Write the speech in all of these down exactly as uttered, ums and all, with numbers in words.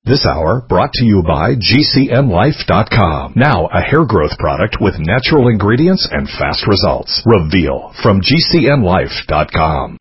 This hour brought to you by G C N Life dot com. Now a hair growth product with natural ingredients and fast results. Reveal from G C N Life dot com.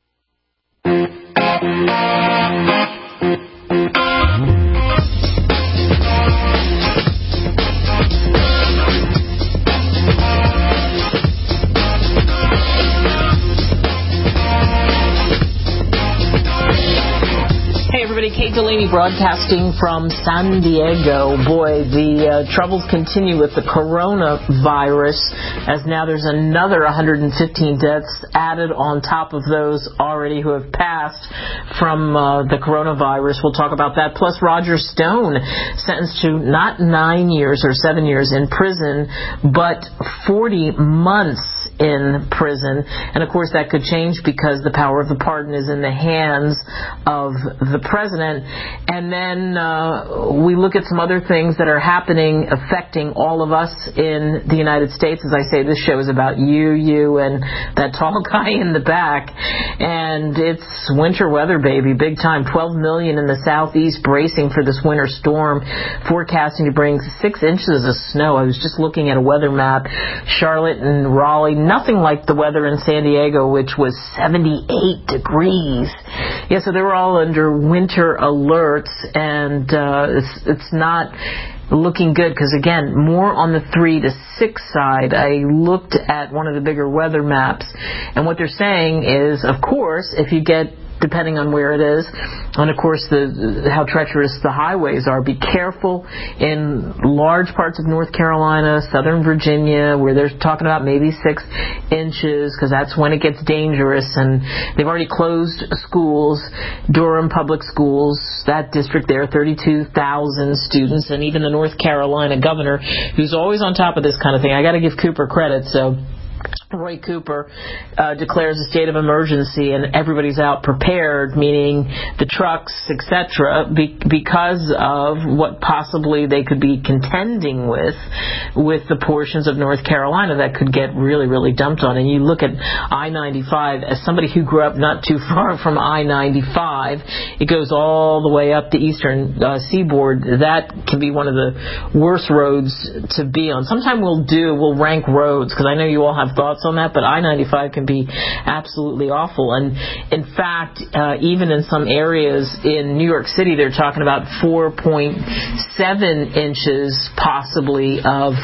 Kate Delaney broadcasting from San Diego. Boy, the uh, troubles continue with the coronavirus, as now there's another one hundred fifteen deaths added on top of those already who have passed from uh, the coronavirus. We'll talk about that. Plus, Roger Stone sentenced to not nine years or seven years in prison, but forty months in prison. And of course that could change because the power of the pardon is in the hands of the president. And then uh, we look at some other things that are happening, affecting all of us in the United States. As I say, this show is about you, you, and that tall guy in the back. And it's winter weather, baby, big time. twelve million in the southeast bracing for this winter storm, forecasting to bring six inches of snow. I was just looking at a weather map. Charlotte and Raleigh, nothing like the weather in San Diego, which was seventy-eight degrees. Yeah, so they were all under winter alerts, and uh, it's it's not looking good because, again, more on the three to six side. I looked at one of the bigger weather maps, and what they're saying is, of course, if you get, depending on where it is, and of course the how treacherous the highways are. Be careful in large parts of North Carolina, Southern Virginia, where they're talking about maybe six inches, because that's when it gets dangerous. And they've already closed schools, Durham Public Schools, that district there, thirty-two thousand students, and even the North Carolina governor, who's always on top of this kind of thing. I got to give Cooper credit, so Roy Cooper uh, declares a state of emergency, and everybody's out prepared, meaning the trucks, et cetera, be- because of what possibly they could be contending with, with the portions of North Carolina that could get really, really dumped on. And you look at I ninety-five, as somebody who grew up not too far from I ninety-five, it goes all the way up the eastern uh, seaboard. That can be one of the worst roads to be on. Sometime we'll do, we'll rank roads, because I know you all have thoughts on that, but I ninety-five can be absolutely awful. And in fact, uh, even in some areas in New York City, they're talking about four point seven inches possibly of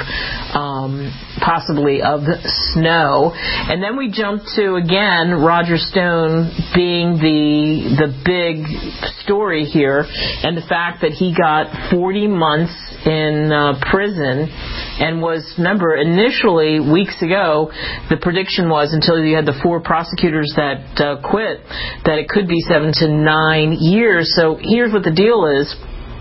um, possibly of snow. And then we jump to, again, Roger Stone being the the big story here, and the fact that he got forty months in uh, prison, and was, remember, initially weeks ago, the prediction was, until you had the four prosecutors that uh, quit, that it could be seven to nine years. So here's what the deal is.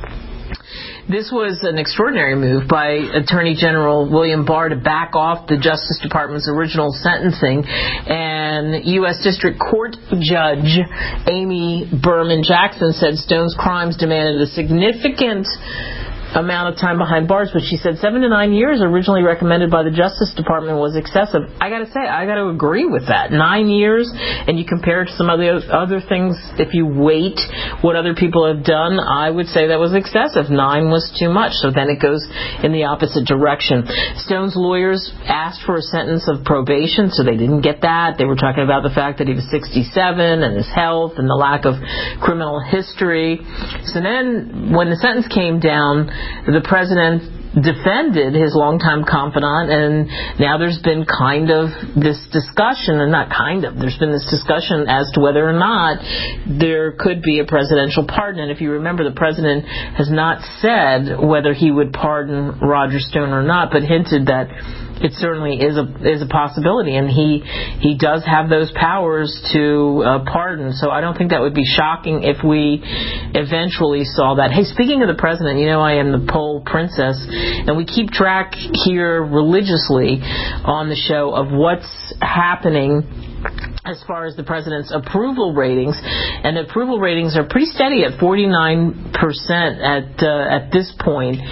This was an extraordinary move by Attorney General William Barr to back off the Justice Department's original sentencing. And U S District Court Judge Amy Berman Jackson said Stone's crimes demanded a significant amount of time behind bars, but she said seven to nine years originally recommended by the Justice Department was excessive. I got to say, I got to agree with that. Nine years, and you compare it to some of the other things, if you weight what other people have done, I would say that was excessive. Nine was too much, so then it goes in the opposite direction. Stone's lawyers asked for a sentence of probation, so they didn't get that. They were talking about the fact that he was sixty-seven and his health and the lack of criminal history. So then when the sentence came down, the president defended his longtime confidant, and now there's been kind of this discussion, and not kind of, there's been this discussion as to whether or not there could be a presidential pardon. And if you remember, the president has not said whether he would pardon Roger Stone or not, but hinted that it certainly is a is a possibility, and he he does have those powers to uh, pardon. So I don't think that would be shocking if we eventually saw that. Hey, speaking of the president, you know I am the poll princess, and we keep track here religiously on the show of what's happening as far as the president's approval ratings, and the approval ratings are pretty steady at forty-nine percent at uh, at this point.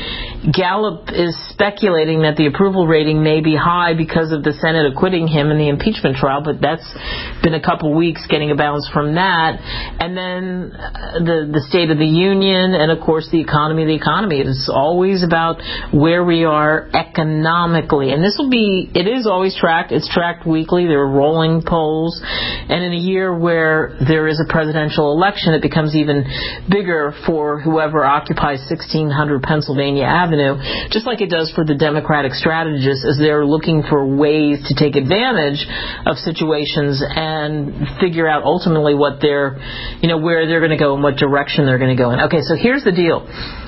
Gallup is speculating that the approval rating may be high because of the Senate acquitting him in the impeachment trial, but that's been a couple weeks getting a bounce from that. And then the the State of the Union, and of course the economy. The economy is always about where we are economically, and this will be. It is always tracked. It's tracked weekly. There are rolling polls, and in a year where there is a presidential election, it becomes even bigger for whoever occupies sixteen hundred Pennsylvania Avenue, just like it does for the Democratic strategists as they're looking for ways to take advantage of situations and figure out ultimately what they're, you know, where they're going to go and what direction they're going to go in. Okay, so here's the deal.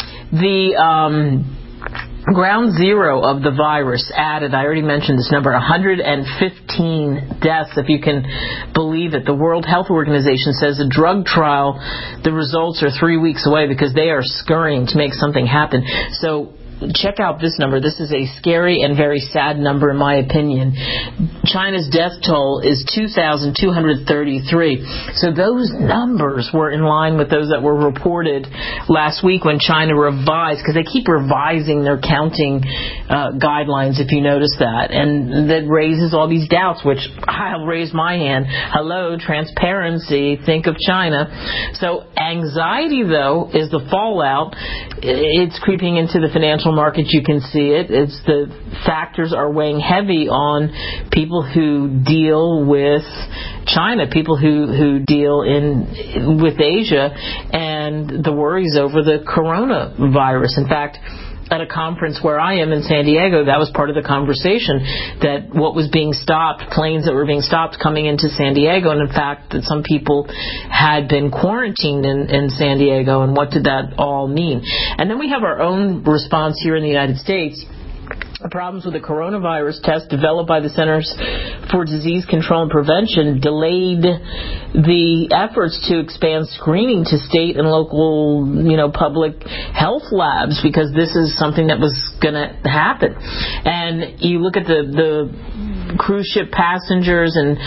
The um, ground zero of the virus added, I already mentioned this number, one hundred fifteen deaths, if you can believe it. The World Health Organization says the drug trial, the results are three weeks away because they are scurrying to make something happen. So check out this number. This is a scary and very sad number in my opinion. China's death toll is two thousand two hundred thirty-three. So those numbers were in line with those that were reported last week when China revised, because they keep revising their counting uh, guidelines, if you notice that. And that raises all these doubts, which I'll raise my hand. Hello, transparency. Think of China. So anxiety, though, is the fallout. It's creeping into the financial market. You can see it. It's the factors are weighing heavy on people who deal with China, people who, who deal in with Asia, and the worries over the coronavirus. In fact, at a conference where I am in San Diego, that was part of the conversation, that what was being stopped, planes that were being stopped coming into San Diego, and in fact that some people had been quarantined in, in San Diego, and what did that all mean? And then we have our own response here in the United States. The problems with the coronavirus test developed by the Centers for Disease Control and Prevention delayed the efforts to expand screening to state and local, you know, public health labs, because this is something that was going to happen. And you look at the, the cruise ship passengers, and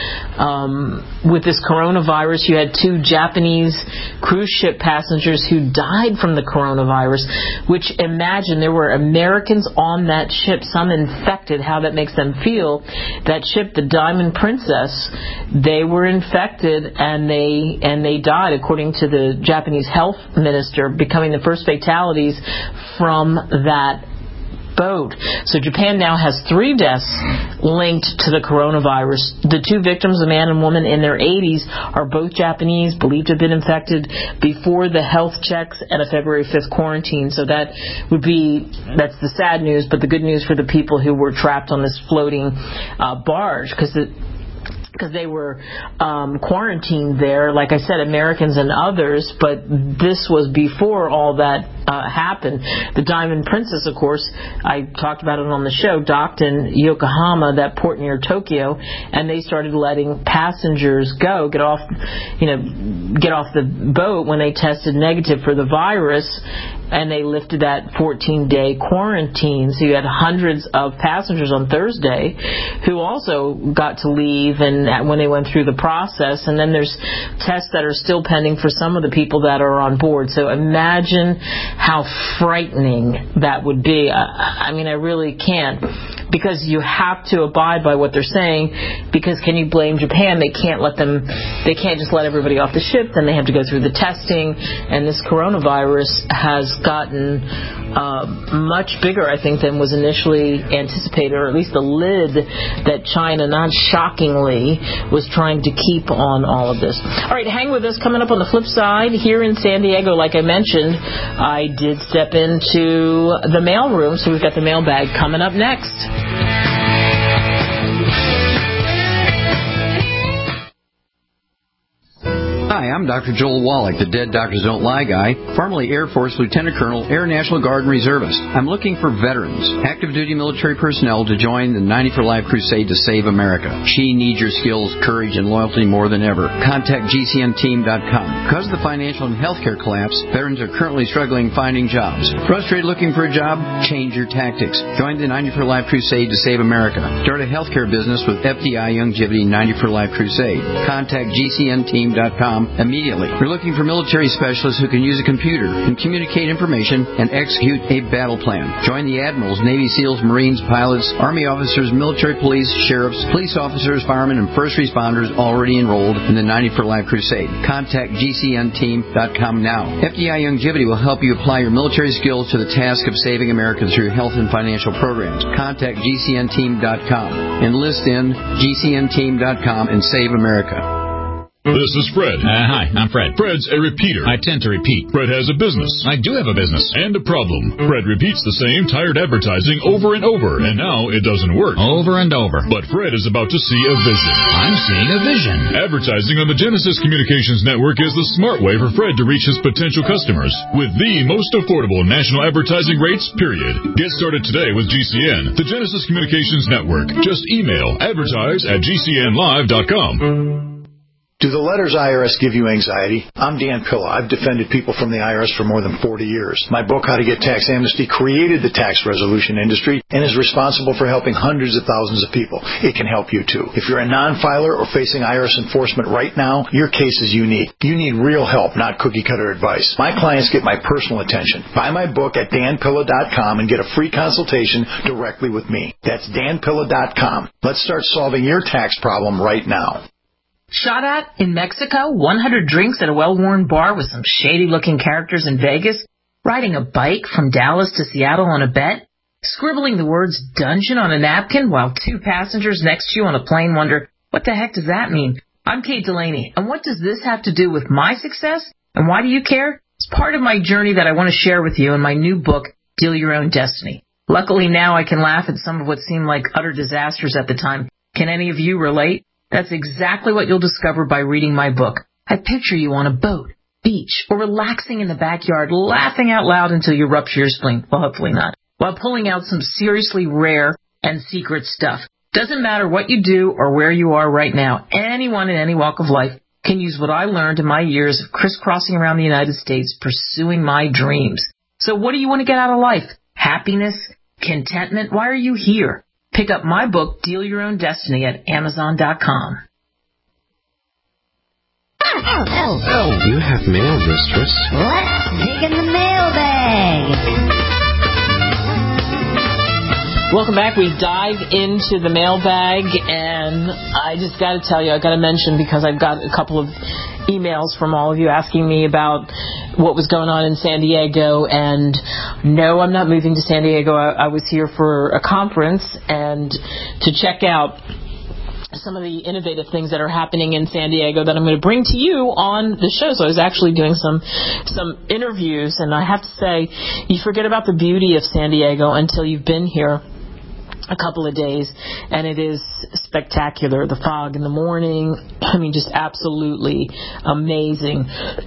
um, with this coronavirus, you had two Japanese cruise ship passengers who died from the coronavirus, which, imagine, there were Americans on that ship, some infected, how that makes them feel. That ship, the Diamond Princess, they were infected and they and they died, according to the Japanese health minister, becoming the first fatalities from that boat. So Japan now has three deaths linked to the coronavirus. The two victims, a man and woman in their eighties, are both Japanese, believed to have been infected before the health checks and a February fifth quarantine. So that would be, that's the sad news, but the good news for the people who were trapped on this floating uh, barge, because it because they were um, quarantined there, like I said, Americans and others, but this was before all that uh, happened. The Diamond Princess, of course, I talked about it on the show, docked in Yokohama, that port near Tokyo, and they started letting passengers go, get off, you know, get off the boat when they tested negative for the virus, and they lifted that fourteen-day quarantine. So you had hundreds of passengers on Thursday who also got to leave and when they went through the process. And then there's tests that are still pending for some of the people that are on board. So imagine how frightening that would be. I, I mean, I really can't, because you have to abide by what they're saying, because can you blame Japan? They can't let them, they can't just let everybody off the ship. Then they have to go through the testing, and this coronavirus has gotten uh, much bigger, I think, than was initially anticipated, or at least the lid that China, not shockingly, was trying to keep on all of this. All right, hang with us. Coming up on the flip side, here in San Diego, like I mentioned, I did step into the mail room, so we've got the mailbag coming up next. Hi, I'm Doctor Joel Wallach, the Dead Doctors Don't Lie guy, formerly Air Force Lieutenant Colonel, Air National Guard and Reservist. I'm looking for veterans, active duty military personnel to join the ninety for Life crusade to save America. She needs your skills, courage, and loyalty more than ever. Contact G C M team dot com. Because of the financial and healthcare collapse, veterans are currently struggling finding jobs. Frustrated looking for a job? Change your tactics. Join the ninety for Life crusade to save America. Start a healthcare business with F D I Longevity ninety for Life crusade. Contact G C M team dot com immediately. We're looking for military specialists who can use a computer and communicate information and execute a battle plan. Join the admirals, Navy SEALs, Marines, pilots, Army officers, military police, sheriffs, police officers, firemen, and first responders already enrolled in the ninety for Life Crusade. Contact G C N team dot com now. F D I Longevity will help you apply your military skills to the task of saving America through health and financial programs. Contact G C N team dot com. Enlist in G C N team dot com and save America. This is Fred. Uh, hi, I'm Fred. Fred's a repeater. I tend to repeat. Fred has a business. I do have a business. And a problem. Fred repeats the same tired advertising over and over, and now it doesn't work. Over and over. But Fred is about to see a vision. I'm seeing a vision. Advertising on the Genesis Communications Network is the smart way for Fred to reach his potential customers with the most affordable national advertising rates, period. Get started today with G C N, the Genesis Communications Network. Just email advertise at G C N live dot com. Do the letters I R S give you anxiety? I'm Dan Pilla. I've defended people from the I R S for more than forty years. My book, How to Get Tax Amnesty, created the tax resolution industry and is responsible for helping hundreds of thousands of people. It can help you, too. If you're a non-filer or facing I R S enforcement right now, your case is unique. You need real help, not cookie-cutter advice. My clients get my personal attention. Buy my book at Dan Pilla dot com and get a free consultation directly with me. That's Dan Pilla dot com. Let's start solving your tax problem right now. Shot at in Mexico, one hundred drinks at a well-worn bar with some shady-looking characters in Vegas, riding a bike from Dallas to Seattle on a bet, scribbling the words dungeon on a napkin while two passengers next to you on a plane wonder, what the heck does that mean? I'm Kate Delaney, and what does this have to do with my success? And why do you care? It's part of my journey that I want to share with you in my new book, Deal Your Own Destiny. Luckily now I can laugh at some of what seemed like utter disasters at the time. Can any of you relate? That's exactly what you'll discover by reading my book. I picture you on a boat, beach, or relaxing in the backyard, laughing out loud until you rupture your spleen. Well, hopefully not. While pulling out some seriously rare and secret stuff. Doesn't matter what you do or where you are right now. Anyone in any walk of life can use what I learned in my years of crisscrossing around the United States pursuing my dreams. So what do you want to get out of life? Happiness? Contentment? Why are you here? Pick up my book, Deal Your Own Destiny, at Amazon dot com. Oh, oh, oh. You have mail, mistress. Let's dig in the mailbag. Welcome back. We dive into the mailbag, and I just got to tell you, I got to mention, because I've got a couple of emails from all of you asking me about what was going on in San Diego, and no, I'm not moving to San Diego. I, I was here for a conference and to check out some of the innovative things that are happening in San Diego that I'm going to bring to you on the show. So I was actually doing some some interviews, and I have to say, you forget about the beauty of San Diego until you've been here a couple of days, and it is spectacular. The fog in the morning, I mean, just absolutely amazing.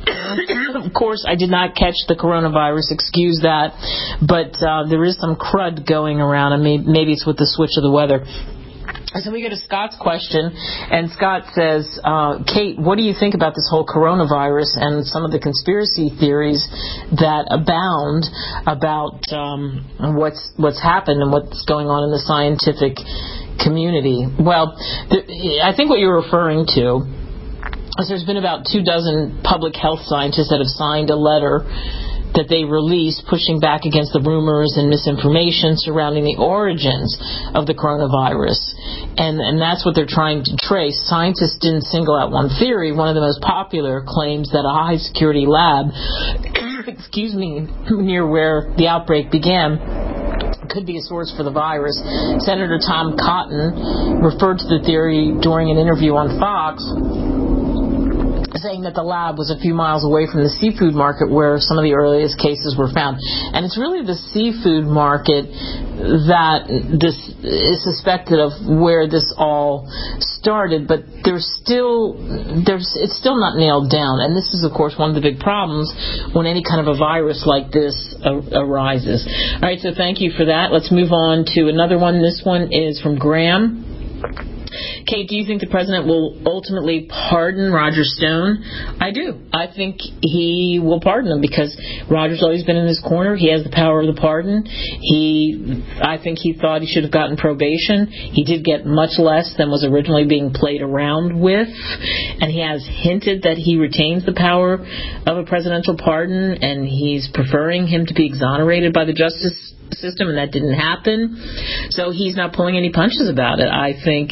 Of course, I did not catch the coronavirus, excuse that, but uh, there is some crud going around, and maybe, maybe it's with the switch of the weather. So we go to Scott's question, and Scott says, uh, Kate, what do you think about this whole coronavirus and some of the conspiracy theories that abound about um, what's what's happened and what's going on in the scientific community? Well, th- I think what you're referring to is there's been about two dozen public health scientists that have signed a letter that they released pushing back against the rumors and misinformation surrounding the origins of the coronavirus. And, and that's what they're trying to trace. Scientists didn't single out one theory. One of the most popular claims that a high-security lab, excuse me, near where the outbreak began, could be a source for the virus. Senator Tom Cotton referred to the theory during an interview on Fox, saying that the lab was a few miles away from the seafood market where some of the earliest cases were found. And it's really the seafood market that this is suspected of where this all started, but there's still there's it's still not nailed down. And this is, of course, one of the big problems when any kind of a virus like this arises. All right, so thank you for that. Let's move on to another one. This one is from Graham. Kate, do you think the president will ultimately pardon Roger Stone? I do. I think he will pardon him because Roger's always been in his corner. He has the power of the pardon. He, I think he thought he should have gotten probation. He did get much less than was originally being played around with, and he has hinted that he retains the power of a presidential pardon, and he's preferring him to be exonerated by the justice system, and that didn't happen. So he's not pulling any punches about it. I think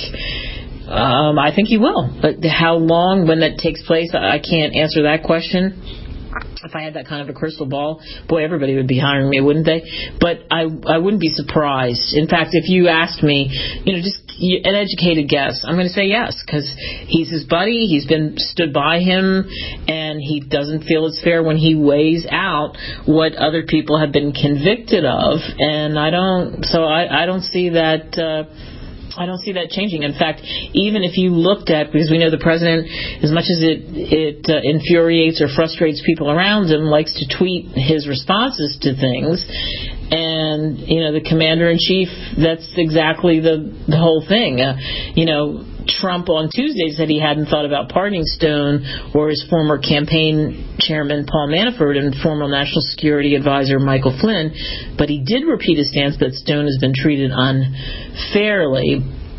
um, I think he will. But how long, when that takes place, I can't answer that question. If I had that kind of a crystal ball, boy, everybody would be hiring me, wouldn't they? But I I wouldn't be surprised. In fact, if you asked me, you know, just an educated guess, I'm going to say yes, because he's his buddy, he's been stood by him, and he doesn't feel it's fair when he weighs out what other people have been convicted of, and I don't, so I, I don't see that, uh, I don't see that changing. In fact, even if you looked at, because we know the president, as much as it it uh, infuriates or frustrates people around him, likes to tweet his responses to things. And, you know, the commander-in-chief, that's exactly the, the whole thing. Uh, you know, Trump on Tuesday said he hadn't thought about pardoning Stone or his former campaign chairman Paul Manafort and former National Security Advisor Michael Flynn, but he did repeat his stance that Stone has been treated unfairly.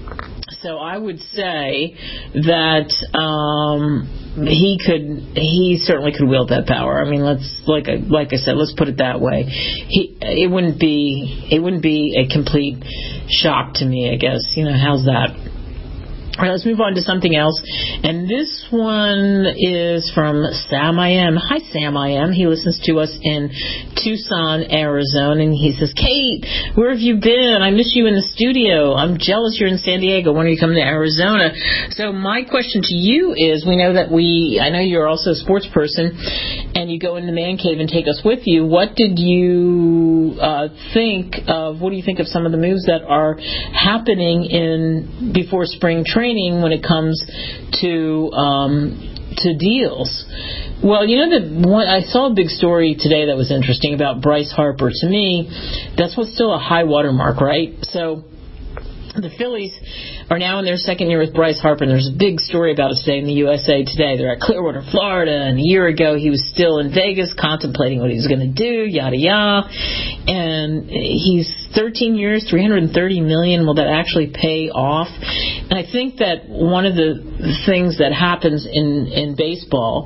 So I would say that um, he could, he certainly could wield that power. I mean, let's, like I, like I said, let's put it that way. He, it wouldn't be, it wouldn't be a complete shock to me, I guess. You know, how's that? All right, let's move on to something else. And this one is from Sam I Am. Hi, Sam I Am. He listens to us in Tucson, Arizona. And he says, Kate, where have you been? I miss you in the studio. I'm jealous you're in San Diego. When are you coming to Arizona? So my question to you is, we know that we, I know you're also a sports person, and you go in the man cave and take us with you. What did you uh, think of, what do you think of some of the moves that are happening in before spring training? When it comes to um, to deals? Well, you know, that one, I saw a big story today that was interesting about Bryce Harper. To me, that's what's still a high watermark, right? So the Phillies are now in their second year with Bryce Harper, and there's a big story about it today in the U S A Today. They're at Clearwater, Florida, and a year ago he was still in Vegas contemplating what he was going to do, yada yada. And he's thirteen years, three hundred thirty million dollars. Will that actually pay off? And I think that one of the things that happens in, in baseball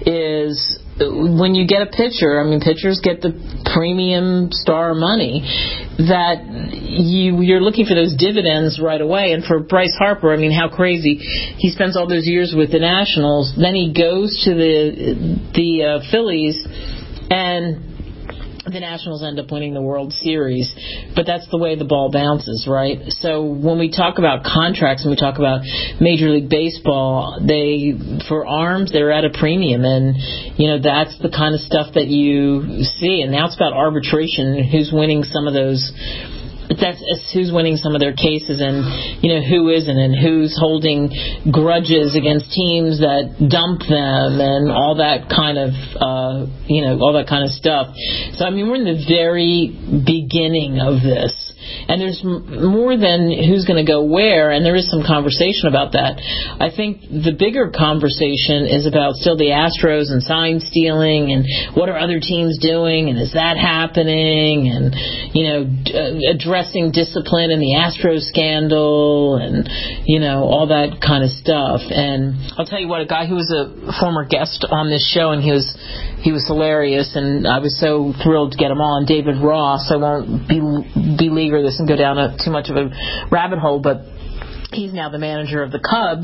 is when you get a pitcher, I mean, pitchers get the premium star money, that you, you're looking for those dividends right away. And for Bryce Harper, I mean, how crazy. He spends all those years with the Nationals, then he goes to the, the uh, Phillies, and the Nationals end up winning the World Series. But that's the way the ball bounces, right? So when we talk about contracts and we talk about Major League Baseball, they, for arms, they're at a premium. And, you know, that's the kind of stuff that you see. And now it's about arbitration, who's winning some of those. That's who's winning some of their cases, and, you know, who isn't, and who's holding grudges against teams that dump them, and all that kind of, uh, you know, all that kind of stuff. So, I mean, we're in the very beginning of this. And there's m- more than who's going to go where, and there is some conversation about that. I think the bigger conversation is about still the Astros and sign stealing, and what are other teams doing, and is that happening, and, you know, d- uh, addressing discipline in the Astros scandal, and, you know, all that kind of stuff. And I'll tell you what, a guy who was a former guest on this show, and he was he was hilarious, and I was so thrilled to get him on, David Ross. I won't be beleaguer this and go down a, too much of a rabbit hole, but he's now the manager of the Cubs,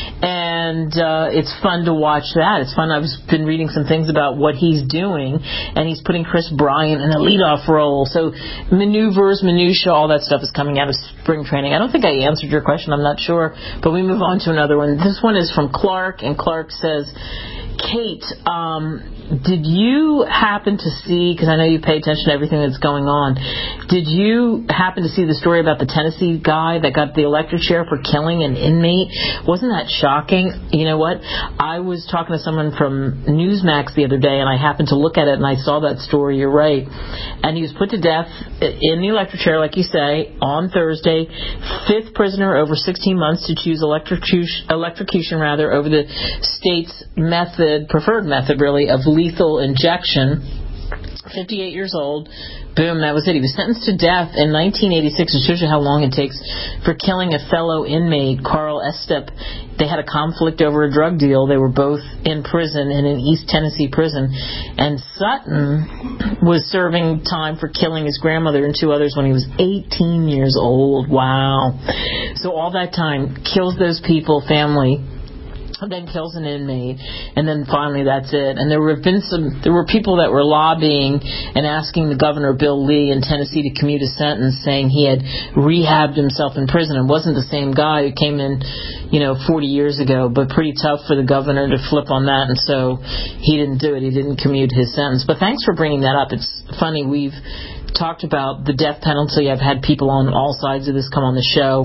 and uh, it's fun to watch that. It's fun. I've been reading some things about what he's doing, and he's putting Chris Bryant in a leadoff role. So maneuvers, minutia, all that stuff is coming out of spring training. I don't think I answered your question. I'm not sure, but we move on to another one. This one is from Clark, and Clark says, Kate, um, did you happen to see, because I know you pay attention to everything that's going on, did you happen to see the story about the Tennessee guy that got the electric chair for killing an inmate? Wasn't that shocking? You know what? I was talking to someone from Newsmax the other day, and I happened to look at it, and I saw that story. You're right. And he was put to death in the electric chair, like you say, on Thursday. Fifth prisoner over sixteen months to choose electrocution, electrocution rather, over the state's method, preferred method, really, of lethal injection. fifty-eight years old. Boom, that was it. He was sentenced to death in nineteen eighty-six. It shows you how long it takes for killing a fellow inmate, Carl Estep. They had a conflict over a drug deal. They were both in prison, in an East Tennessee prison. And Sutton was serving time for killing his grandmother and two others when he was eighteen years old. Wow. So all that time, kills those people, family, then kills an inmate, and then finally that's it. And there have been some, there were people that were lobbying and asking the governor, Bill Lee, in Tennessee to commute a sentence, saying he had rehabbed himself in prison and wasn't the same guy who came in, you know, forty years ago, but pretty tough for the governor to flip on that, and so he didn't do it. He didn't commute his sentence. But thanks for bringing that up. It's funny, we've talked about the death penalty. I've had people on all sides of this come on the show.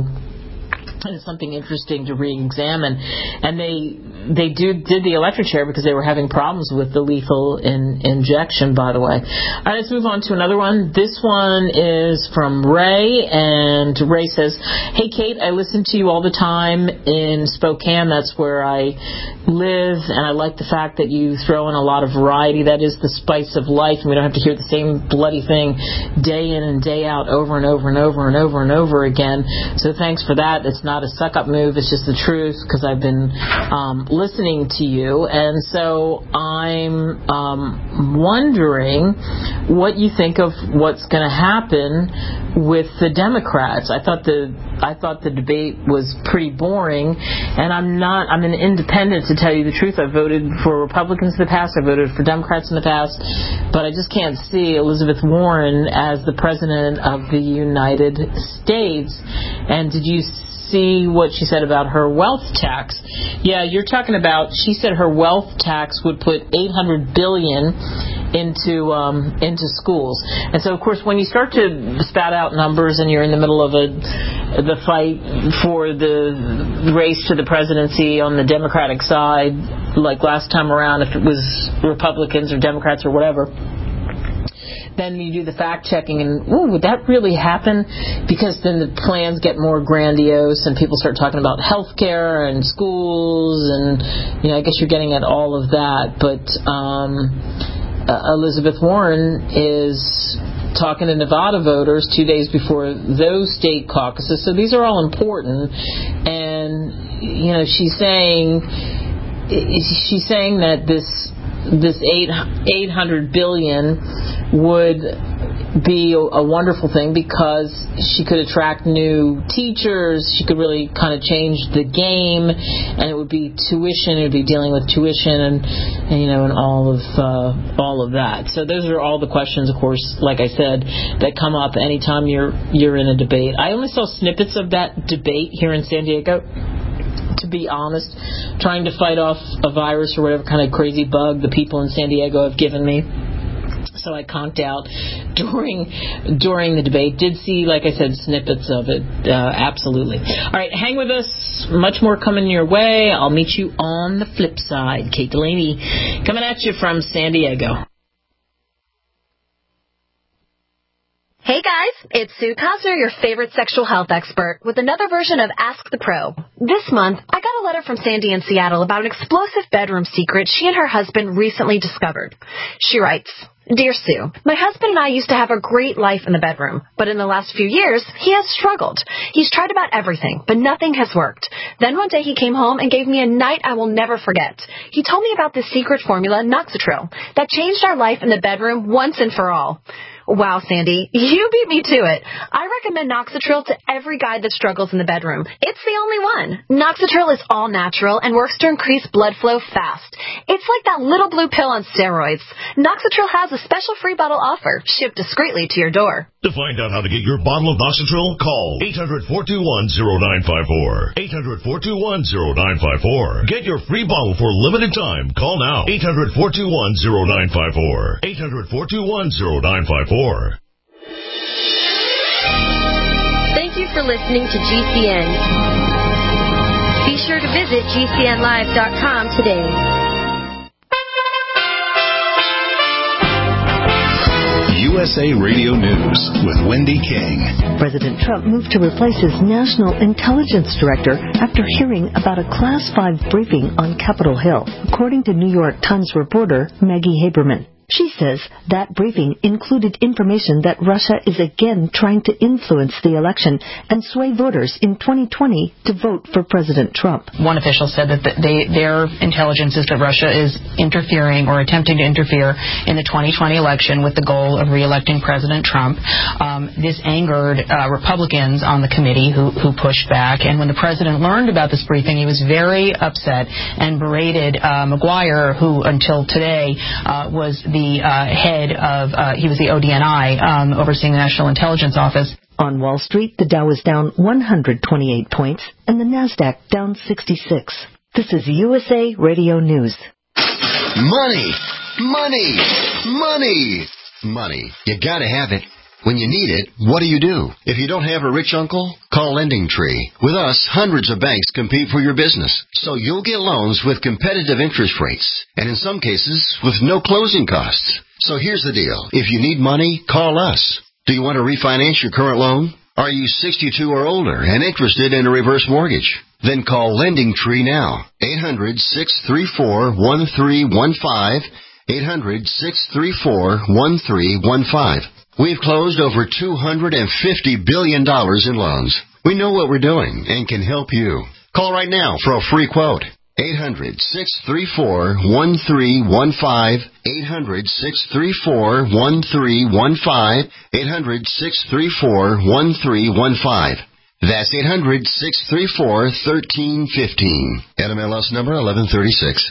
And it's something interesting to re-examine. And they they do did the electric chair because they were having problems with the lethal in, injection, by the way. All right, let's move on to another one. This one is from Ray, and Ray says, "Hey, Kate, I listen to you all the time in Spokane. That's where I live, and I like the fact that you throw in a lot of variety. That is the spice of life, and we don't have to hear the same bloody thing day in and day out over and over and over and over and over again. So thanks for that. It's not a suck-up move. It's just the truth, because I've been um, listening to you. And so I'm um, wondering what you think of what's going to happen with the Democrats. I thought the I thought the debate was pretty boring, and I'm not. I'm an independent, to tell you the truth. I voted for Republicans in the past. I voted for Democrats in the past, but I just can't see Elizabeth Warren as the president of the United States. And did you see what she said about her wealth tax? Yeah, you're talking about, she said her wealth tax would put eight hundred billion dollars into um, into schools. And so, of course, when you start to spout out numbers and you're in the middle of a the fight for the race to the presidency on the Democratic side, like last time around, if it was Republicans or Democrats or whatever, then you do the fact-checking, and, ooh, would that really happen? Because then the plans get more grandiose, and people start talking about health care and schools, and, you know, I guess you're getting at all of that. But um, uh, Elizabeth Warren is talking to Nevada voters two days before those state caucuses, so these are all important. And, you know, she's saying, she's saying that this this eight eight hundred billion would be a, a wonderful thing because she could attract new teachers. She could really kind of change the game, and it would be tuition. It would be dealing with tuition and, and you know, and all of uh, all of that. So those are all the questions, of course, like I said, that come up anytime you're you're in a debate. I only saw snippets of that debate here in San Diego, to be honest, trying to fight off a virus or whatever kind of crazy bug the people in San Diego have given me. So I conked out during during the debate. Did see, like I said, snippets of it. Uh, absolutely. All right, hang with us. Much more coming your way. I'll meet you on the flip side. Kate Delaney coming at you from San Diego. Hey guys, it's Sue Cosner, your favorite sexual health expert, with another version of Ask the Pro. This month, I got a letter from Sandy in Seattle about an explosive bedroom secret she and her husband recently discovered. She writes, "Dear Sue, my husband and I used to have a great life in the bedroom, but in the last few years, he has struggled. He's tried about everything, but nothing has worked. Then one day he came home and gave me a night I will never forget. He told me about this secret formula, Noxatril, that changed our life in the bedroom once and for all. Wow, Sandy, you beat me to it. I recommend Noxitril to every guy that struggles in the bedroom. It's the only one. Noxitril is all natural and works to increase blood flow fast. It's like that little blue pill on steroids. Noxitril has a special free bottle offer, shipped discreetly to your door. To find out how to get your bottle of Noxitril, call eight hundred, four two one, zero nine five four. eight hundred, four two one, zero nine five four. Get your free bottle for a limited time. Call now. eight hundred, four two one, zero nine five four. eight hundred, four two one, zero nine five four. Thank you for listening to G C N. Be sure to visit G C N live dot com today. U S A Radio News with Wendy King. President Trump moved to replace his National Intelligence Director after hearing about a Class five briefing on Capitol Hill, according to New York Times reporter Maggie Haberman. She says that briefing included information that Russia is again trying to influence the election and sway voters in twenty twenty to vote for President Trump. One official said that they, their intelligence is that Russia is interfering or attempting to interfere in the twenty twenty election with the goal of re-electing President Trump. Um, this angered uh, Republicans on the committee who, who pushed back. And when the president learned about this briefing, he was very upset and berated uh, McGuire, who until today uh, was the The uh, head of, uh, he was the O D N I, um, overseeing the National Intelligence Office. On Wall Street, the Dow is down one hundred twenty-eight points and the NASDAQ down sixty-six. This is U S A Radio News. Money! Money! Money! Money. You gotta have it. When you need it, what do you do? If you don't have a rich uncle, call Lending Tree. With us, hundreds of banks compete for your business, so you'll get loans with competitive interest rates, and in some cases, with no closing costs. So here's the deal. If you need money, call us. Do you want to refinance your current loan? Are you sixty-two or older and interested in a reverse mortgage? Then call Lending Tree now. eight hundred, six three four, one three one five. eight hundred, six three four, one three one five. We've closed over two hundred fifty billion dollars in loans. We know what we're doing and can help you. Call right now for a free quote. eight hundred, six three four, one three one five. eight hundred, six three four, one three one five. eight hundred, six three four, one three one five. That's eight hundred, six three four, one three one five. N M L S number eleven thirty-six.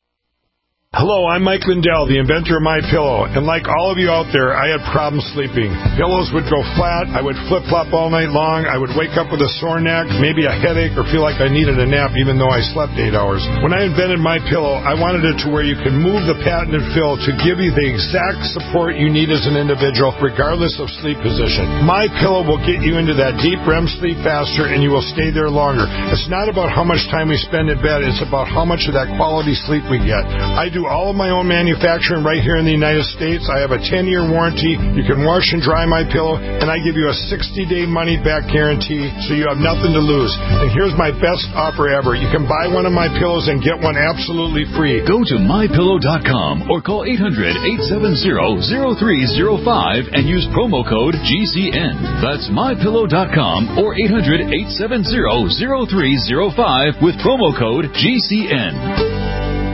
Hello, I'm Mike Lindell, the inventor of MyPillow, and like all of you out there, I had problems sleeping. Pillows would go flat, I would flip-flop all night long, I would wake up with a sore neck, maybe a headache, or feel like I needed a nap even though I slept eight hours. When I invented MyPillow, I wanted it to where you can move the patented fill to give you the exact support you need as an individual, regardless of sleep position. MyPillow will get you into that deep R E M sleep faster, and you will stay there longer. It's not about how much time we spend in bed, it's about how much of that quality sleep we get. I do all of my own manufacturing right here in the United States. I have a ten-year warranty. You can wash and dry my pillow, and I give you a sixty-day money-back guarantee, so you have nothing to lose. And here's my best offer ever. You can buy one of my pillows and get one absolutely free. Go to my pillow dot com or call eight hundred, eight seven zero, zero three zero five and use promo code G C N. That's my pillow dot com or eight hundred, eight seven zero, zero three zero five with promo code G C N.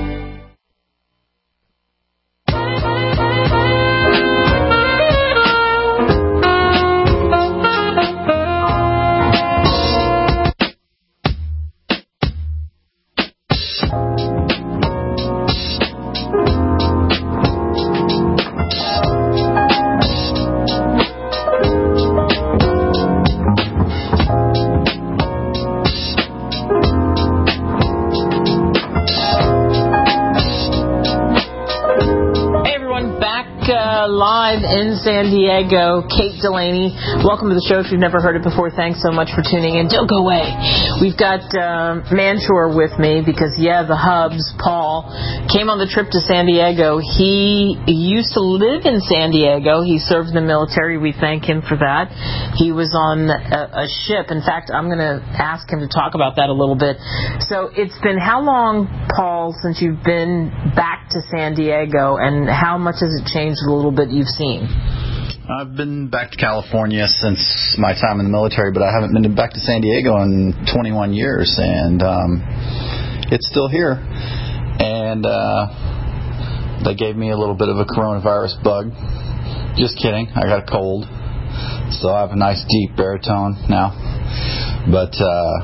In San Diego, Kate Delaney. Welcome to the show. If you've never heard it before, thanks so much for tuning in. Don't go away. We've got um, Manshore with me because, yeah, the hubs, Paul, came on the trip to San Diego. He used to live in San Diego. He served in the military. We thank him for that. He was on a, a ship. In fact, I'm going to ask him to talk about that a little bit. So it's been how long, Paul, since you've been back to San Diego, and how much has it changed a little bit you've seen? I've been back to California since my time in the military, but I haven't been back to San Diego in twenty-one years, and um, it's still here. And uh, they gave me a little bit of a coronavirus bug, Just kidding. I got a cold, so I have a nice deep baritone now. But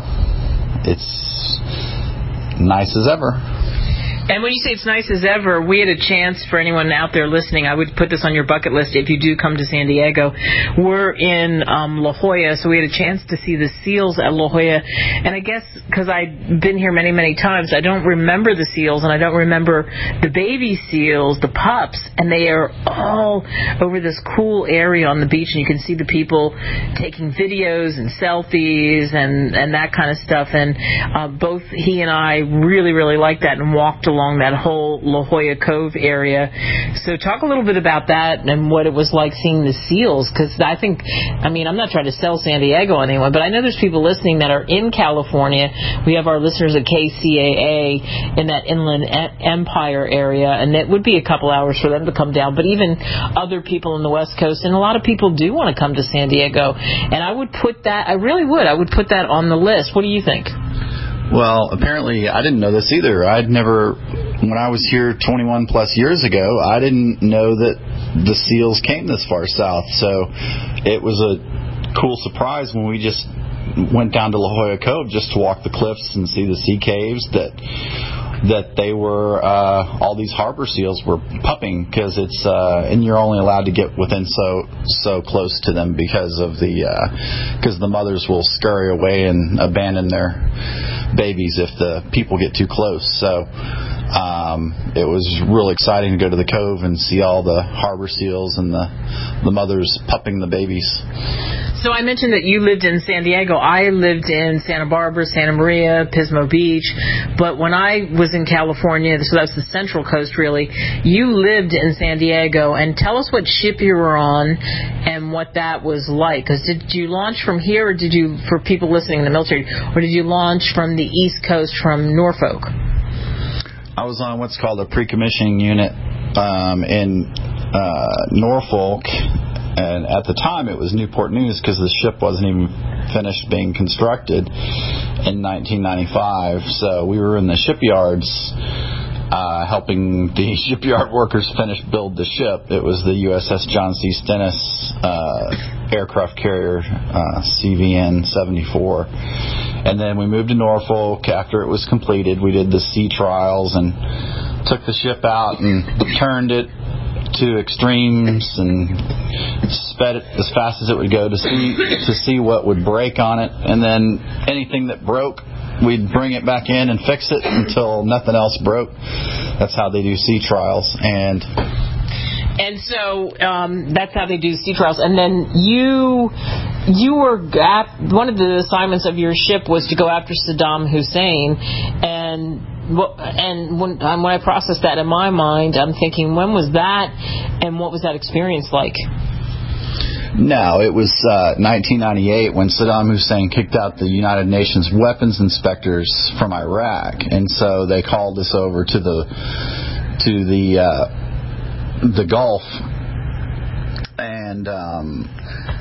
uh, it's nice as ever. And when you say it's nice as ever, we had a chance for anyone out there listening. I would put this on your bucket list if you do come to San Diego. We're in um, La Jolla, so we had a chance to see the seals at La Jolla. And I guess because I've been here many, many times, I don't remember the seals, and I don't remember the baby seals, the pups, and they are all over this cool area on the beach, and you can see the people taking videos and selfies and, and that kind of stuff. And uh, both he and I really, really liked that and walked along along that whole La Jolla Cove area. So talk a little bit about that and what it was like seeing the seals, because I think, I mean, I'm not trying to sell San Diego on anyone, but I know there's people listening that are in California. We have our listeners at K C A A in that Inland Empire area, and it would be a couple hours for them to come down, but even other people in the West Coast, and a lot of people do want to come to San Diego, and I would put that, I really would, I would put that on the list. What do you think? Well, apparently I didn't know this either. I'd never, when I was here twenty-one plus years ago, I didn't know that the seals came this far south. So it was a cool surprise when we just went down to La Jolla Cove just to walk the cliffs and see the sea caves that that they were, uh, all these harbor seals were pupping, because it's, uh, and you're only allowed to get within so, so close to them because of the, uh, because the mothers will scurry away and abandon their babies if the people get too close. So, um, it was real exciting to go to the cove and see all the harbor seals and the, the mothers pupping the babies. So I mentioned that you lived in San Diego. I lived in Santa Barbara, Santa Maria, Pismo Beach. But when I was in California, so that's the Central Coast really, you lived in San Diego. And tell us what ship you were on and what that was like. Because did you launch from here, or did you, for people listening in the military, or did you launch from the East Coast from Norfolk? I was on what's called a pre-commissioning unit um, in uh, Norfolk. And at the time, it was Newport News because the ship wasn't even finished being constructed in nineteen ninety-five. So we were in the shipyards uh, helping the shipyard workers finish build the ship. It was the U S S John C. Stennis uh, aircraft carrier, uh, C V N seventy-four. And then we moved to Norfolk after it was completed. We did the sea trials and took the ship out and turned it to extremes and sped it as fast as it would go to see to see what would break on it, and then anything that broke, we'd bring it back in and fix it until nothing else broke. That's how they do sea trials. And and so um, that's how they do sea trials. And then you you were at, one of the assignments of your ship was to go after Saddam Hussein, and Well, and when, um, when I processed that in my mind, I'm thinking, when was that, and what was that experience like? No, it was uh, nineteen ninety-eight when Saddam Hussein kicked out the United Nations weapons inspectors from Iraq, and so they called us over to the to the uh, the Gulf, and um,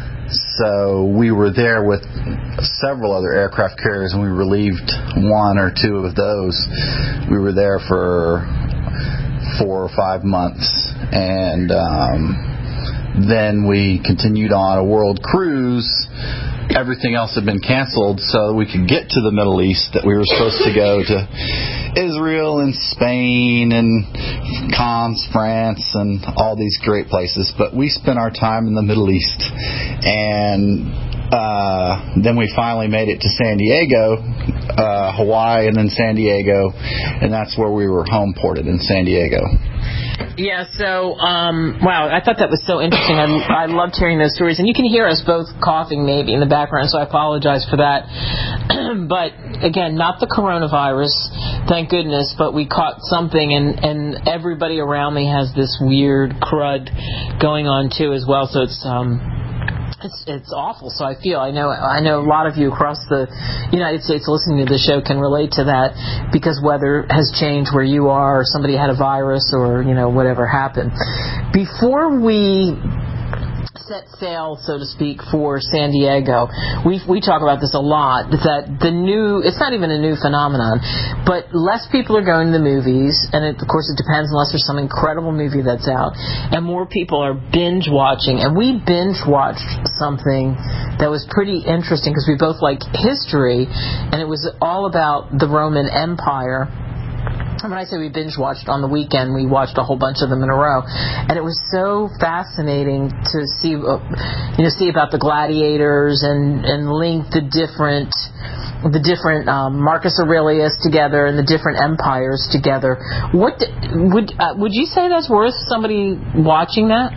so we were there with several other aircraft carriers, and we relieved one or two of those. We were there for four or five months, and um, then we continued on a world cruise. Everything else had been canceled, so we could get to the Middle East. That we were supposed to go to Israel and Spain and Cannes, France, and all these great places. But we spent our time in the Middle East, and uh, then we finally made it to San Diego, uh, Hawaii, and then San Diego, and that's where we were home ported, in San Diego. Yeah, so, um, wow, I thought that was so interesting. I, I loved hearing those stories. And you can hear us both coughing maybe in the background, so I apologize for that. But, again, not the coronavirus, thank goodness, but we caught something, and, and everybody around me has this weird crud going on, too, as well. So it's... um. It's it's awful. So I feel I know I know a lot of you across the United States listening to the show can relate to that, because weather has changed where you are, or somebody had a virus, or you know whatever happened. Before we set sail, so to speak, for San Diego. We we talk about this a lot, that the new, it's not even a new phenomenon, but less people are going to the movies, and it, of course it depends unless there's some incredible movie that's out, and more people are binge watching. And we binge watched something that was pretty interesting because we both like history, and it was all about the Roman Empire. And when I say we binge watched on the weekend, we watched a whole bunch of them in a row, and it was so fascinating to see, uh, you know, see about the gladiators and and link the different the different um, Marcus Aurelius together and the different empires together. What would uh, would you say that's worth somebody watching that?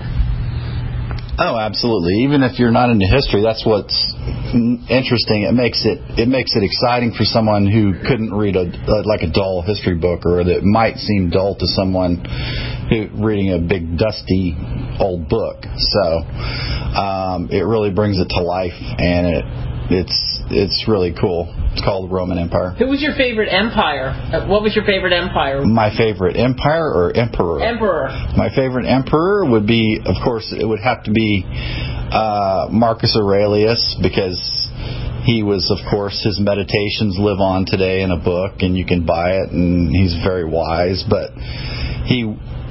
Oh, absolutely. Even if you're not into history, that's what's interesting. It makes it it makes it exciting for someone who couldn't read a like a dull history book, or that might seem dull to someone who reading a big dusty old book. So um, it really brings it to life, and it it's it's really cool. It's called the Roman Empire. Who was your favorite empire? What was your favorite empire? My favorite empire or emperor? Emperor. My favorite emperor would be, of course, it would have to be uh, Marcus Aurelius, because he was, of course, his meditations live on today in a book, and you can buy it, and he's very wise. But he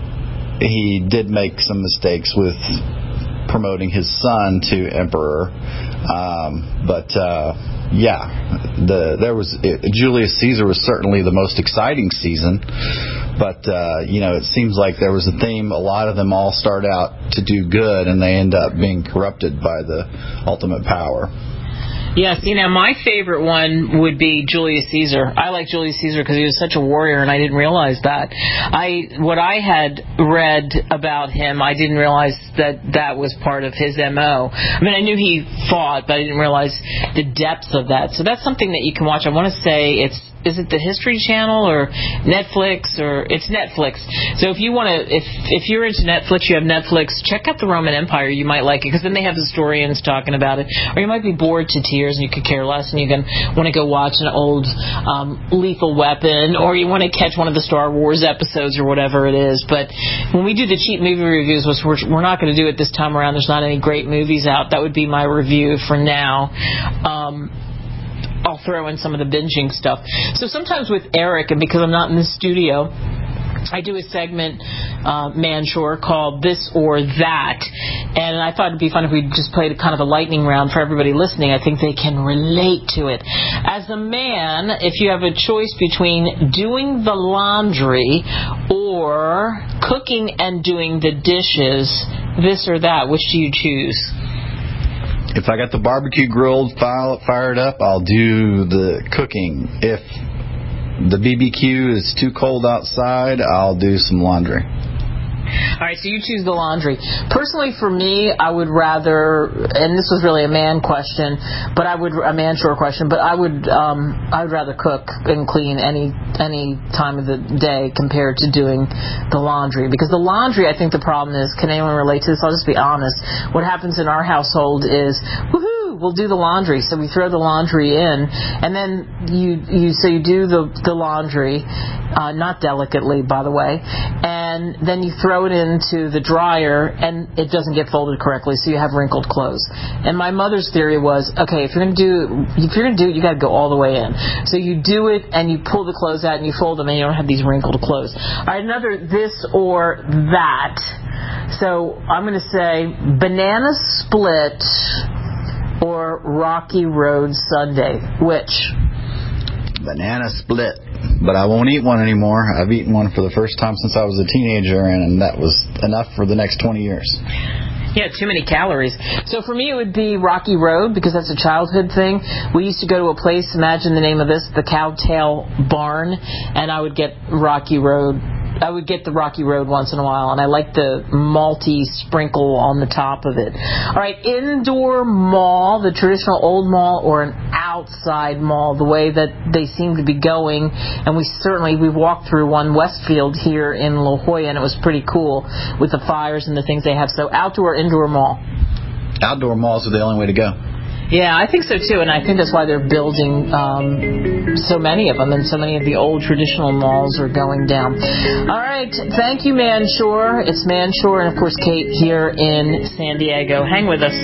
he did make some mistakes with promoting his son to emperor. Um, but uh, yeah, the there was it, Julius Caesar was certainly the most exciting season. But uh, you know, it seems like there was a theme. A lot of them all start out to do good, and they end up being corrupted by the ultimate power. Yes, you know, my favorite one would be Julius Caesar. I like Julius Caesar because he was such a warrior, and I didn't realize that. I what I had read about him, I didn't realize that that was part of his M O. I mean, I knew he fought, but I didn't realize the depths of that. So that's something that you can watch. I want to say it's is it the History Channel or Netflix, or it's Netflix. So if you want to, if if you're into Netflix, you have Netflix, check out the Roman Empire. You might like it because then they have historians talking about it. Or you might be bored to tears and you could care less and you can want to go watch an old um, Lethal Weapon, or you want to catch one of the Star Wars episodes or whatever it is. But when we do the cheap movie reviews, which we're, we're not going to do it this time around, there's not any great movies out. That would be my review for now. Um, I'll throw in some of the binging stuff. So sometimes with Eric, and because I'm not in the studio, I do a segment, uh, Manshore, called This or That. And I thought it'd be fun if we just played a kind of a lightning round for everybody listening. I think they can relate to it. As a man, if you have a choice between doing the laundry or cooking and doing the dishes, this or that, which do you choose? If I got the barbecue grill fired up, I'll do the cooking. If the B B Q is too cold outside, I'll do some laundry. All right, so you choose the laundry. Personally, for me, I would rather, and this was really a man question, but I would a man short question, but I would um, I would rather cook and clean any any time of the day compared to doing the laundry. Because the laundry, I think the problem is, can anyone relate to this? I'll just be honest. What happens in our household is, woohoo, we'll do the laundry. So we throw the laundry in, and then you you so you do the the laundry, uh, not delicately, by the way, and then you throw it into the dryer, and it doesn't get folded correctly, so you have wrinkled clothes. And my mother's theory was, okay, if you're going to do if you're going to do it, you got to go all the way in. So you do it, and you pull the clothes out, and you fold them, and you don't have these wrinkled clothes. All right, another this or that. So I'm going to say banana split or Rocky Road Sundae. Which? Banana split. But I won't eat one anymore. I've eaten one for the first time since I was a teenager, and that was enough for the next twenty years. Yeah, too many calories. So for me, it would be Rocky Road, because that's a childhood thing. We used to go to a place, imagine the name of this, the Cowtail Barn, and I would get Rocky Road. I would get the Rocky Road once in a while, and I like the malty sprinkle on the top of it. All right, indoor mall, the traditional old mall, or an outside mall, the way that they seem to be going. And we certainly, we walked through one, Westfield, here in La Jolla, and it was pretty cool with the fires and the things they have. So outdoor, indoor mall. Outdoor malls are the only way to go. Yeah, I think so too, and I think that's why they're building um, so many of them, and so many of the old traditional malls are going down. All right, thank you, Manshore. It's Manshore and, of course, Kate here in San Diego. Hang with us.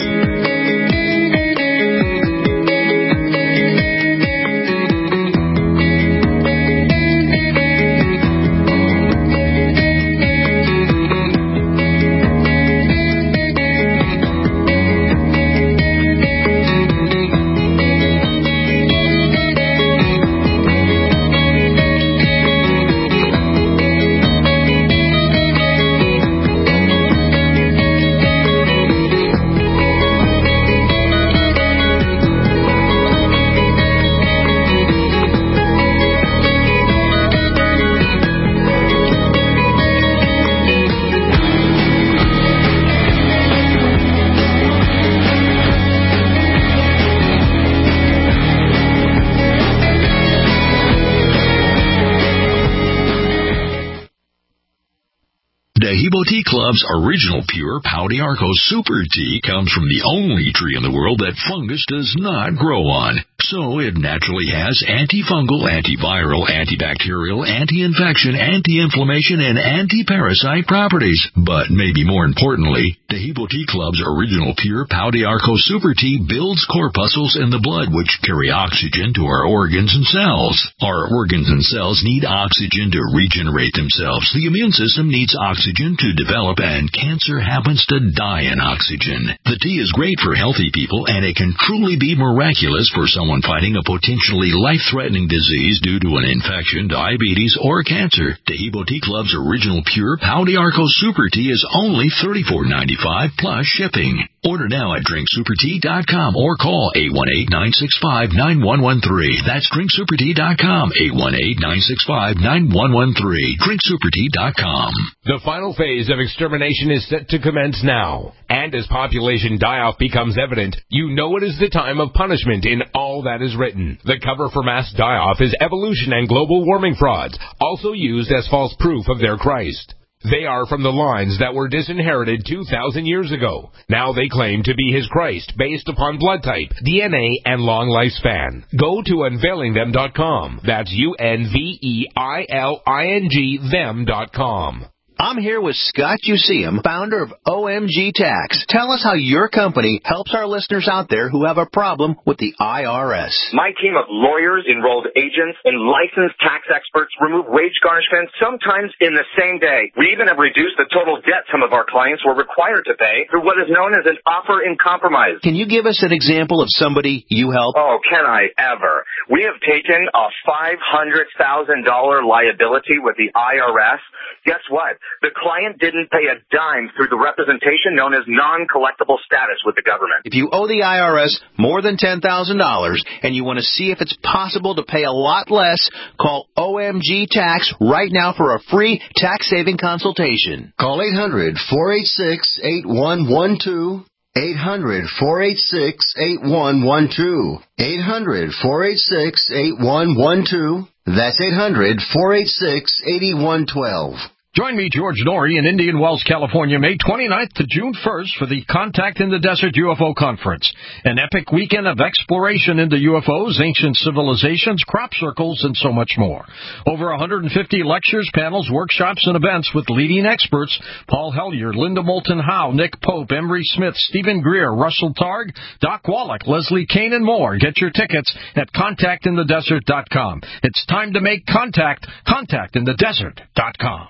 Tea Club's original pure Pau d'Arco Super Tea comes from the only tree in the world that fungus does not grow on. So it naturally has antifungal, antiviral, antibacterial, anti-infection, anti-inflammation, and anti-parasite properties. But maybe more importantly, Taheebo Tea Club's original pure Pau d'Arco Super Tea builds corpuscles in the blood which carry oxygen to our organs and cells. Our organs and cells need oxygen to regenerate themselves. The immune system needs oxygen to develop, and cancer happens to die in oxygen. The tea is great for healthy people, and it can truly be miraculous for someone fighting a potentially life-threatening disease due to an infection, diabetes, or cancer. Taheebo Tea Club's original pure Pau d'Arco Super Tea is only thirty-four ninety-five plus shipping. Order now at drink super tea dot com or call eight one eight, nine six five, nine one one three. That's drink super tea dot com, eight one eight, nine six five, nine one one three. drink super tea dot com. The final phase of extermination is set to commence now. And as population die-off becomes evident, you know it is the time of punishment in all that is written. The cover for mass die-off is evolution and global warming frauds, also used as false proof of their Christ. They are from the lines that were disinherited two thousand years ago. Now they claim to be his Christ based upon blood type, D N A, and long lifespan. Go to unveiling them dot com. That's U N V E I L I N G them dot com. I'm here with Scott Useum, founder of O M G Tax. Tell us how your company helps our listeners out there who have a problem with the I R S. My team of lawyers, enrolled agents, and licensed tax experts remove wage garnishment sometimes in the same day. We even have reduced the total debt some of our clients were required to pay through what is known as an offer in compromise. Can you give us an example of somebody you help? Oh, can I ever? We have taken a five hundred thousand dollars liability with the I R S. Guess what? The client didn't pay a dime through the representation known as non-collectible status with the government. If you owe the I R S more than ten thousand dollars and you want to see if it's possible to pay a lot less, call O M G Tax right now for a free tax-saving consultation. Call eight hundred, four eight six, eight one one two. eight hundred, four eight six, eight one one two. eight hundred, four eight six, eight one one two. That's eight hundred, four eight six, eight one one two. Join me, George Norrie, in Indian Wells, California, May twenty-ninth to June first for the Contact in the Desert U F O Conference, an epic weekend of exploration into U F Os, ancient civilizations, crop circles, and so much more. Over one hundred fifty lectures, panels, workshops, and events with leading experts: Paul Hellyer, Linda Moulton Howe, Nick Pope, Emery Smith, Stephen Greer, Russell Targ, Doc Wallach, Leslie Kane, and more. Get your tickets at contact in the desert dot com. It's time to make contact. contact in the desert dot com.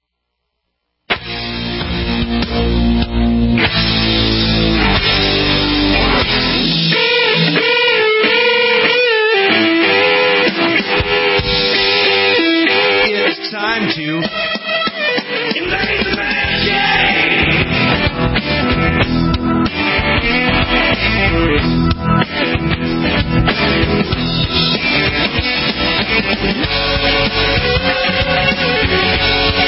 It's time to invade the bad game.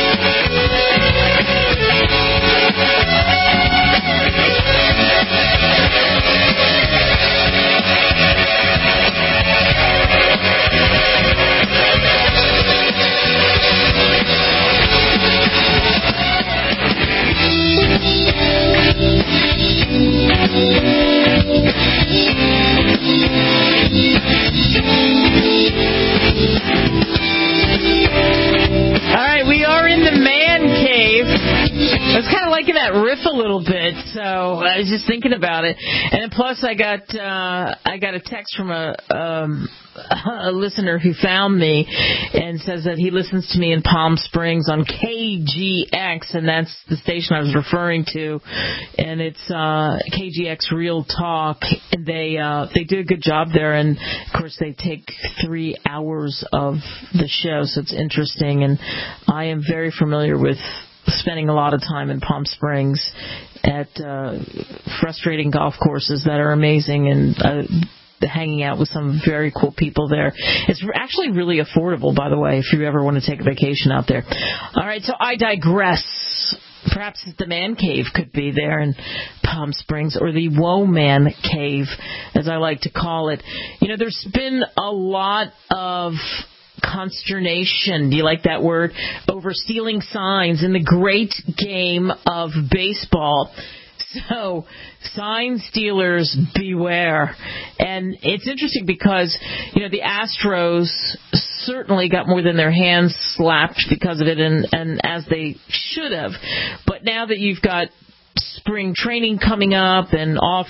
So I was just thinking about it, and plus I got uh, I got a text from a, um, a listener who found me and says that he listens to me in Palm Springs on K G X, and that's the station I was referring to, and it's uh, K G X Real Talk. And they uh, they do a good job there, and of course they take three hours of the show, so it's interesting. And I am very familiar with spending a lot of time in Palm Springs at uh, frustrating golf courses that are amazing, and uh, hanging out with some very cool people there. It's actually really affordable, by the way, if you ever want to take a vacation out there. All right, so I digress. Perhaps the Man Cave could be there in Palm Springs, or the Woe Man Cave, as I like to call it. You know, there's been a lot of consternation, do you like that word, over stealing signs in the great game of baseball. So, sign stealers beware. And it's interesting because, you know, the Astros certainly got more than their hands slapped because of it, and, and as they should have. But now that you've got spring training coming up and off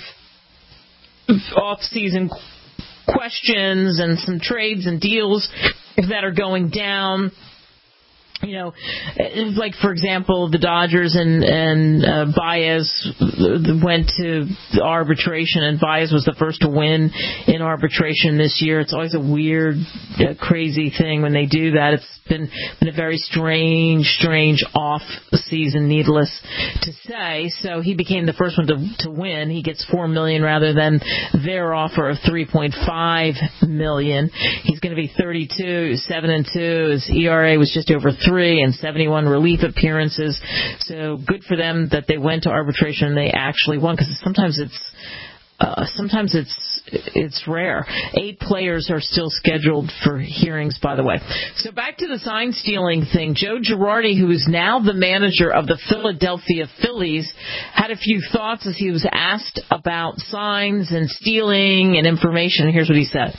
off-season questions and some trades and deals that are going down, you know, like, for example, the Dodgers and, and uh, Baez went to arbitration, and Baez was the first to win in arbitration this year. It's always a weird, uh, crazy thing when they do that. It's been, been a very strange, strange off-season, needless to say. So he became the first one to, to win. He gets four million dollars rather than their offer of three point five million dollars. He's going to be thirty-two, seven and two. His E R A was just over three, and seventy-one relief appearances. So good for them that they went to arbitration and they actually won, because sometimes it's uh, sometimes it's it's rare. Eight players are still scheduled for hearings, by the way. So back to the sign stealing thing. Joe Girardi, who is now the manager of the Philadelphia Phillies, had a few thoughts as he was asked about signs and stealing and information. Here's what he said.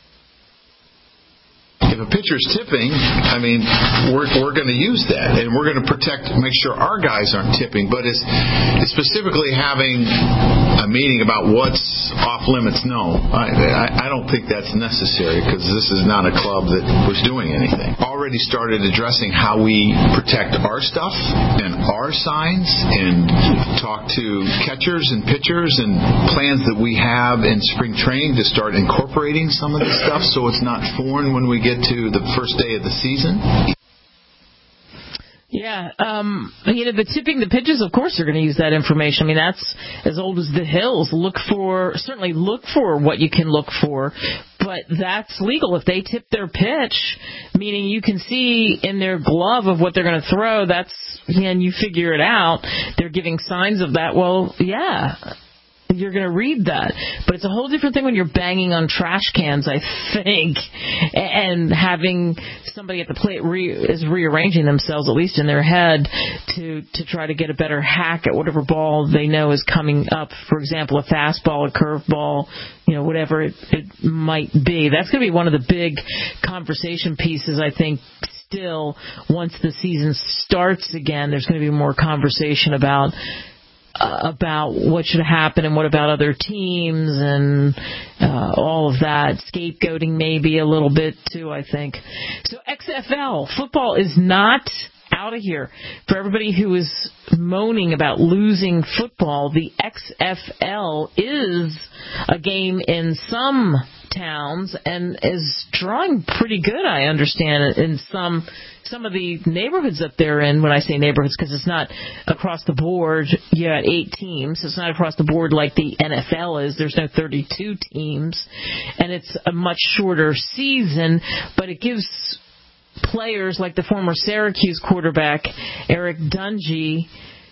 If a pitcher's tipping, I mean, we're we're going to use that, and we're going to protect, make sure our guys aren't tipping. But it's, it's specifically having a meeting about what's off limits. No, I, I, I don't think that's necessary, because this is not a club that was doing anything. Already started addressing how we protect our stuff and our signs, and talk to catchers and pitchers, and plans that we have in spring training to start incorporating some of this stuff, so it's not foreign when we get to the first day of the season. Yeah, um, you know, the tipping the pitches, of course, they're going to use that information. I mean, that's as old as the hills. Look for, certainly look for what you can look for, but that's legal. If they tip their pitch, meaning you can see in their glove of what they're going to throw, that's, and you figure it out, they're giving signs of that, well, yeah, you're going to read that. But it's a whole different thing when you're banging on trash cans, I think, and having somebody at the plate re- is rearranging themselves, at least in their head, to, to try to get a better hack at whatever ball they know is coming up. For example, a fastball, a curveball, you know, whatever it, it might be. That's going to be one of the big conversation pieces, I think, still, once the season starts again. There's going to be more conversation about Uh, about what should happen and what about other teams and uh, all of that. Scapegoating maybe a little bit too, I think. So X F L, football is not out of here. For everybody who is moaning about losing football, the X F L is a game in some towns and is drawing pretty good, I understand, in some some of the neighborhoods that they're in. When I say neighborhoods, because it's not across the board. You got eight teams. It's not across the board like the N F L is. There's no thirty-two teams, and it's a much shorter season, but it gives players like the former Syracuse quarterback Eric Dungy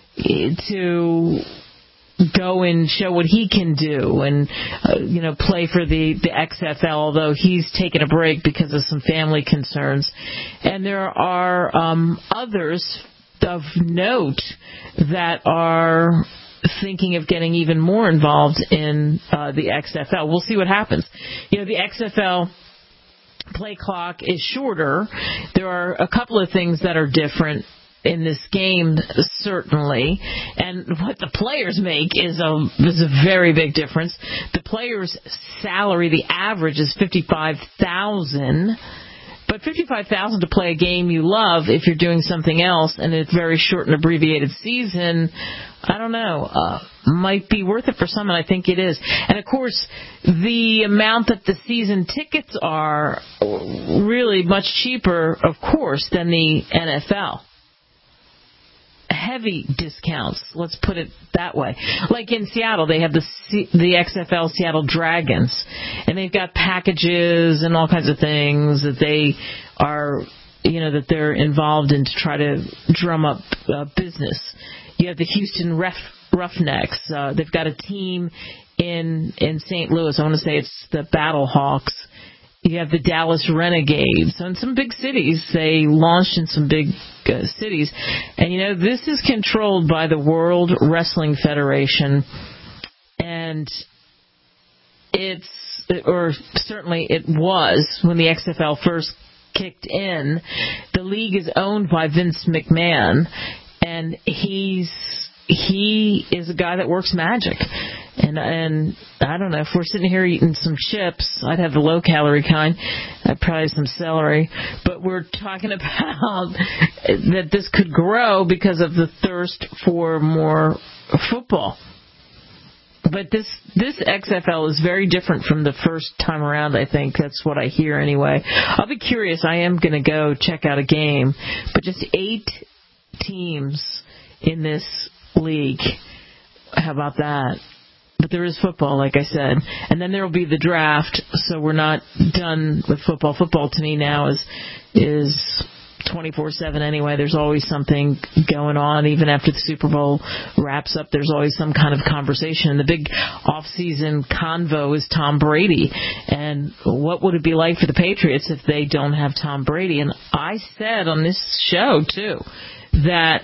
to go and show what he can do, and uh, you know, play for the, the X F L, although he's taken a break because of some family concerns. And there are um, others of note that are thinking of getting even more involved in uh, the X F L. We'll see what happens. You know, the X F L play clock is shorter. There are a couple of things that are different. in this game, certainly. And what the players make is a is a very big difference. The players' salary, the average, is fifty-five thousand dollars. But fifty-five thousand dollars to play a game you love if you're doing something else and it's a very short and abbreviated season, I don't know, uh, might be worth it for some, and I think it is. And, of course, the amount that the season tickets are really much cheaper, of course, than the N F L. Heavy discounts, let's put it that way. Like in Seattle, they have the C- the X F L Seattle Dragons, and they've got packages and all kinds of things that they are, you know, that they're involved in to try to drum up uh, business. You have the Houston Ref- Roughnecks. Uh, they've got a team in in Saint Louis. I want to say it's the Battlehawks. You have the Dallas Renegades. So in some big cities, they launched in some big uh, cities. And, you know, this is controlled by the World Wrestling Federation. And it's, or certainly it was when the X F L first kicked in. The league is owned by Vince McMahon. And he's, he is a guy that works magic. And and I don't know, if we're sitting here eating some chips, I'd have the low-calorie kind. I'd probably have some celery. But we're talking about that this could grow because of the thirst for more football. But this this X F L is very different from the first time around, I think. That's what I hear anyway. I'll be curious. I am going to go check out a game. But just eight teams in this league. How about that? But there is football, like I said. And then there will be the draft, so we're not done with football. Football, to me, now is is twenty-four seven anyway. There's always something going on. Even after the Super Bowl wraps up, there's always some kind of conversation. And the big off-season convo is Tom Brady. And what would it be like for the Patriots if they don't have Tom Brady? And I said on this show, too, that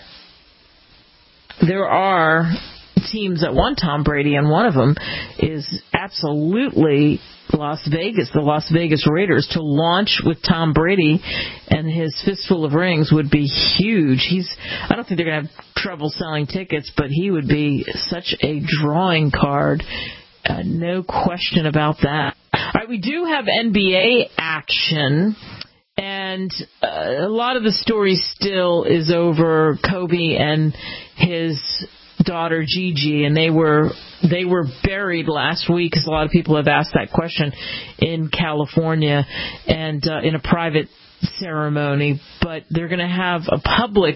there are teams that want Tom Brady, and one of them is absolutely Las Vegas, the Las Vegas Raiders. To launch with Tom Brady and his fistful of rings would be huge. He's, I don't think they're going to have trouble selling tickets, but he would be such a drawing card. Uh, no question about that. All right, we do have N B A action. And uh, a lot of the story still is over Kobe and his daughter Gigi, and they were they were buried last week, because a lot of people have asked that question, in California, and uh, in a private ceremony. But they're going to have a public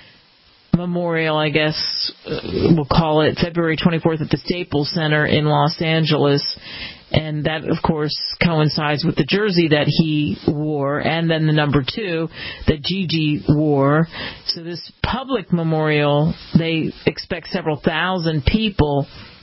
memorial, I guess uh, we'll call it, February twenty-fourth at the Staples Center in Los Angeles. And that, of course, coincides with the jersey that he wore, and then the number two that Gigi wore. So this public memorial, they expect several thousand people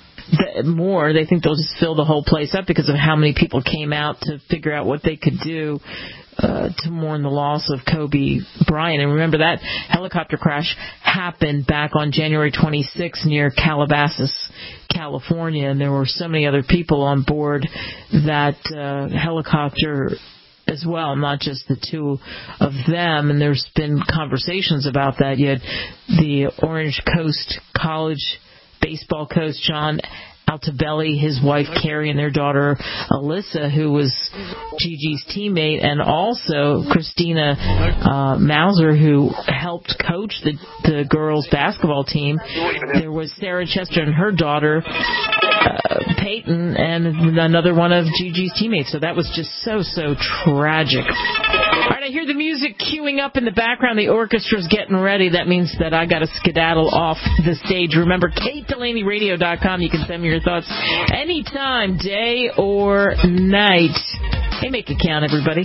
more. They think they'll just fill the whole place up because of how many people came out to figure out what they could do uh, to mourn the loss of Kobe Bryant. And remember, that helicopter crash happened back on January twenty-sixth near Calabasas, California, and there were so many other people on board that uh, helicopter as well, not just the two of them. And there's been conversations about that. You had the Orange Coast College baseball coach John Altobelli, his wife Carrie, and their daughter Alyssa, who was Gigi's teammate, and also Christina uh, Mauser, who helped coach the, the girls' basketball team. There was Sarah Chester and her daughter uh, Peyton, and another one of Gigi's teammates. So that was just so, so tragic. All right, I hear the music queuing up in the background. The orchestra's getting ready. That means that I got to skedaddle off the stage. Remember, Kate Delaney Radio dot com. You can send me your thoughts anytime, day or night. Hey, make it count, everybody.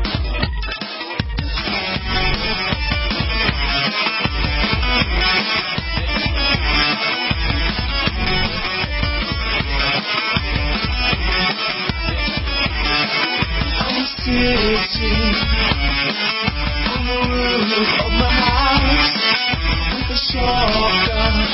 Of my house with a shotgun.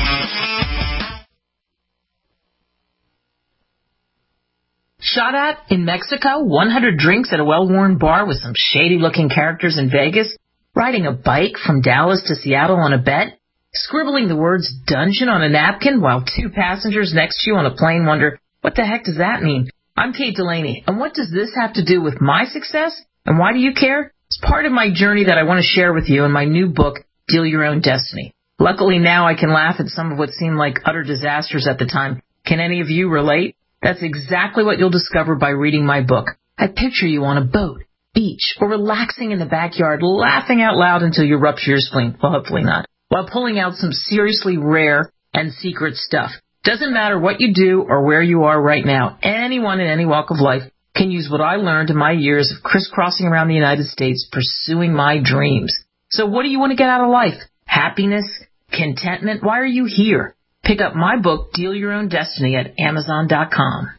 Shot at in Mexico, one hundred drinks at a well-worn bar with some shady-looking characters in Vegas. Riding a bike from Dallas to Seattle on a bet? Scribbling the words dungeon on a napkin while two passengers next to you on a plane wonder, what the heck does that mean? I'm Kate Delaney, and what does this have to do with my success? And why do you care? It's part of my journey that I want to share with you in my new book, Deal Your Own Destiny. Luckily now I can laugh at some of what seemed like utter disasters at the time. Can any of you relate? That's exactly what you'll discover by reading my book. I picture you on a boat, beach, or relaxing in the backyard, laughing out loud until you rupture your spleen. Well, hopefully not. While pulling out some seriously rare and secret stuff. Doesn't matter what you do or where you are right now. Anyone in any walk of life can use what I learned in my years of crisscrossing around the United States pursuing my dreams. So what do you want to get out of life? Happiness? Contentment? Why are you here? Pick up my book, Deal Your Own Destiny, at Amazon dot com.